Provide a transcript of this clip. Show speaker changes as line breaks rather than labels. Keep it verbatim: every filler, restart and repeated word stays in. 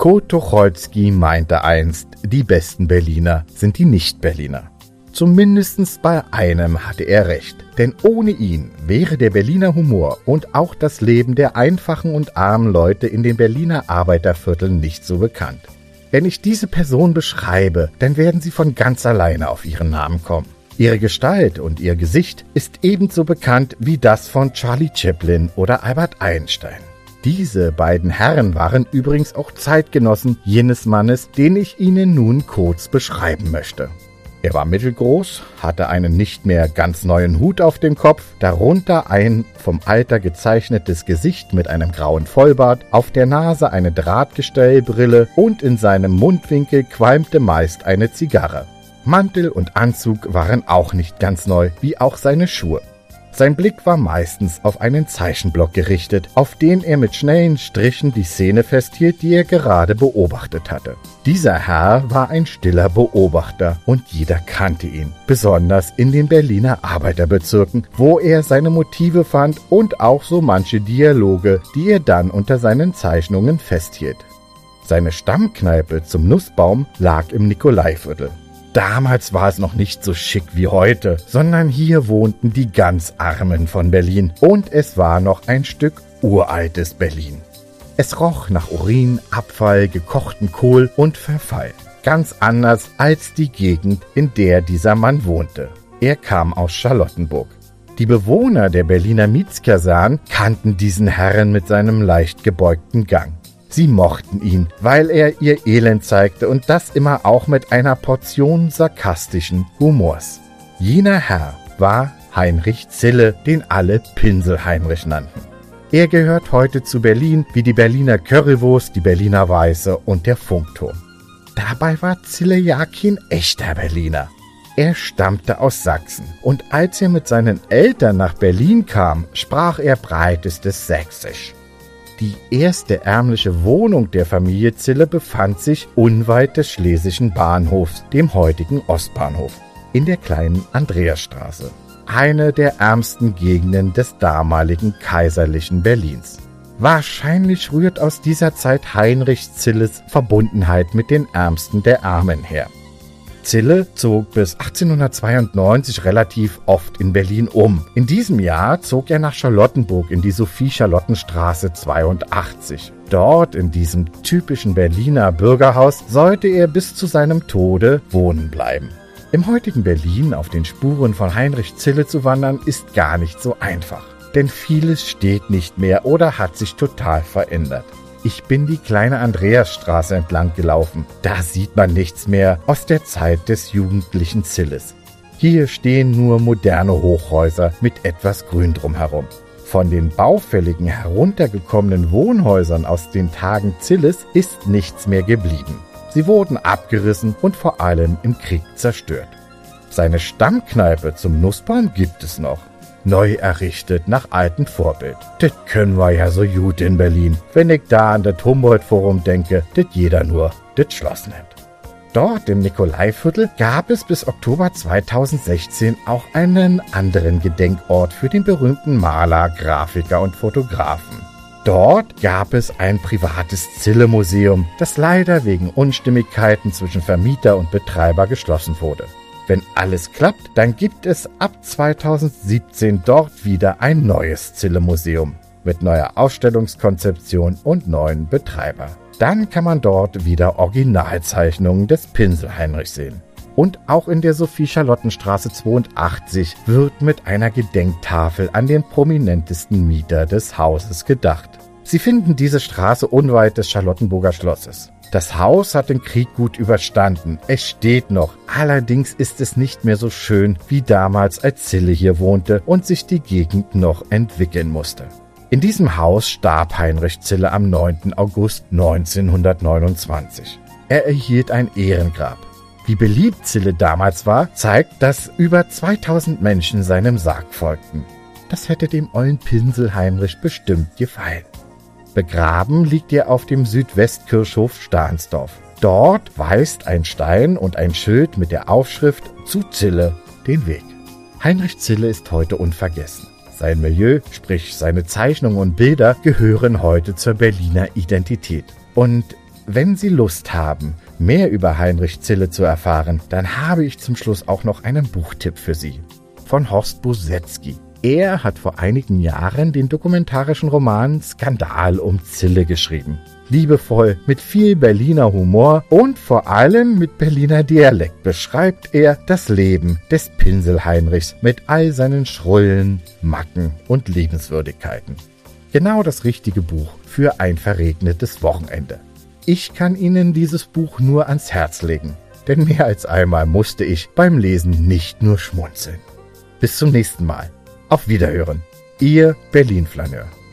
Kurt Tucholsky meinte einst, die besten Berliner sind die Nicht-Berliner. Zumindest bei einem hatte er recht, denn ohne ihn wäre der Berliner Humor und auch das Leben der einfachen und armen Leute in den Berliner Arbeitervierteln nicht so bekannt. Wenn ich diese Person beschreibe, dann werden Sie von ganz alleine auf ihren Namen kommen. Ihre Gestalt und ihr Gesicht ist ebenso bekannt wie das von Charlie Chaplin oder Albert Einstein. Diese beiden Herren waren übrigens auch Zeitgenossen jenes Mannes, den ich Ihnen nun kurz beschreiben möchte. Er war mittelgroß, hatte einen nicht mehr ganz neuen Hut auf dem Kopf, darunter ein vom Alter gezeichnetes Gesicht mit einem grauen Vollbart, auf der Nase eine Drahtgestellbrille und in seinem Mundwinkel qualmte meist eine Zigarre. Mantel und Anzug waren auch nicht ganz neu, wie auch seine Schuhe. Sein Blick war meistens auf einen Zeichenblock gerichtet, auf den er mit schnellen Strichen die Szene festhielt, die er gerade beobachtet hatte. Dieser Herr war ein stiller Beobachter und jeder kannte ihn, besonders in den Berliner Arbeiterbezirken, wo er seine Motive fand und auch so manche Dialoge, die er dann unter seinen Zeichnungen festhielt. Seine Stammkneipe zum Nussbaum lag im Nikolaiviertel. Damals war es noch nicht so schick wie heute, sondern hier wohnten die ganz Armen von Berlin und es war noch ein Stück uraltes Berlin. Es roch nach Urin, Abfall, gekochten Kohl und Verfall. Ganz anders als die Gegend, in der dieser Mann wohnte. Er kam aus Charlottenburg. Die Bewohner der Berliner Mietskasernen kannten diesen Herrn mit seinem leicht gebeugten Gang. Sie mochten ihn, weil er ihr Elend zeigte und das immer auch mit einer Portion sarkastischen Humors. Jener Herr war Heinrich Zille, den alle Pinsel-Heinrich nannten. Er gehört heute zu Berlin wie die Berliner Currywurst, die Berliner Weiße und der Funkturm. Dabei war Zille ja kein echter Berliner. Er stammte aus Sachsen und als er mit seinen Eltern nach Berlin kam, sprach er breitestes Sächsisch. Die erste ärmliche Wohnung der Familie Zille befand sich unweit des Schlesischen Bahnhofs, dem heutigen Ostbahnhof, in der kleinen Andreasstraße, eine der ärmsten Gegenden des damaligen kaiserlichen Berlins. Wahrscheinlich rührt aus dieser Zeit Heinrich Zilles Verbundenheit mit den Ärmsten der Armen her. Zille zog bis achtzehnhundertzweiundneunzig relativ oft in Berlin um. In diesem Jahr zog er nach Charlottenburg in die Sophie-Charlotten-Straße zweiundachtzig. Dort, in diesem typischen Berliner Bürgerhaus, sollte er bis zu seinem Tode wohnen bleiben. Im heutigen Berlin auf den Spuren von Heinrich Zille zu wandern, ist gar nicht so einfach. Denn vieles steht nicht mehr oder hat sich total verändert. Ich bin die kleine Andreasstraße entlang gelaufen. Da sieht man nichts mehr aus der Zeit des jugendlichen Zilles. Hier stehen nur moderne Hochhäuser mit etwas Grün drumherum. Von den baufälligen, heruntergekommenen Wohnhäusern aus den Tagen Zilles ist nichts mehr geblieben. Sie wurden abgerissen und vor allem im Krieg zerstört. Seine Stammkneipe zum Nussbaum gibt es noch. Neu errichtet nach altem Vorbild. Das können wir ja so gut in Berlin. Wenn ich da an das Humboldt-Forum denke, das jeder nur das Schloss nennt. Dort im Nikolaiviertel gab es bis Oktober zweitausendsechzehn auch einen anderen Gedenkort für den berühmten Maler, Grafiker und Fotografen. Dort gab es ein privates Zille-Museum, das leider wegen Unstimmigkeiten zwischen Vermieter und Betreiber geschlossen wurde. Wenn alles klappt, dann gibt es ab zweitausendsiebzehn dort wieder ein neues Zille-Museum mit neuer Ausstellungskonzeption und neuen Betreiber. Dann kann man dort wieder Originalzeichnungen des Pinsel-Heinrich sehen. Und auch in der Sophie-Charlotten-Straße zweiundachtzig wird mit einer Gedenktafel an den prominentesten Mieter des Hauses gedacht. Sie finden diese Straße unweit des Charlottenburger Schlosses. Das Haus hat den Krieg gut überstanden. Es steht noch. Allerdings ist es nicht mehr so schön wie damals, als Zille hier wohnte und sich die Gegend noch entwickeln musste. In diesem Haus starb Heinrich Zille am neunten August neunzehnhundertneunundzwanzig. Er erhielt ein Ehrengrab. Wie beliebt Zille damals war, zeigt, dass über zweitausend Menschen seinem Sarg folgten. Das hätte dem ollen Pinsel Heinrich bestimmt gefallen. Begraben liegt er auf dem Südwestkirchhof Stahnsdorf. Dort weist ein Stein und ein Schild mit der Aufschrift „Zu Zille“ den Weg. Heinrich Zille ist heute unvergessen. Sein Milieu, sprich seine Zeichnungen und Bilder, gehören heute zur Berliner Identität. Und wenn Sie Lust haben, mehr über Heinrich Zille zu erfahren, dann habe ich zum Schluss auch noch einen Buchtipp für Sie. Von Horst Bosetzky. Er hat vor einigen Jahren den dokumentarischen Roman Skandal um Zille geschrieben. Liebevoll, mit viel Berliner Humor und vor allem mit Berliner Dialekt beschreibt er das Leben des Pinsel-Heinrichs mit all seinen Schrullen, Macken und Liebenswürdigkeiten. Genau das richtige Buch für ein verregnetes Wochenende. Ich kann Ihnen dieses Buch nur ans Herz legen, denn mehr als einmal musste ich beim Lesen nicht nur schmunzeln. Bis zum nächsten Mal. Auf Wiederhören. Ihr Berlin-Flaneur.